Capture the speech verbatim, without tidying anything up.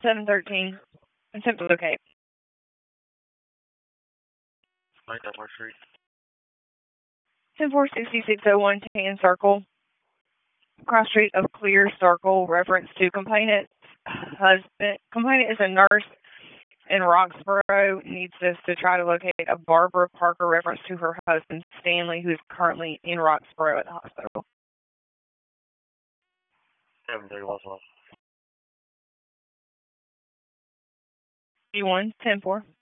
seven thirteen. Attempt to locate. ninety-nine Street. ten four sixty-six oh one Tan Circle. Cross street of Clear Circle. Reference to complainant's husband. Complainant is a nurse in Roxborough. Needs us to try to locate a Barbara Parker. Reference to her husband Stanley, who is currently in Roxborough at the hospital. seven thirty Los Angeles. one ten four.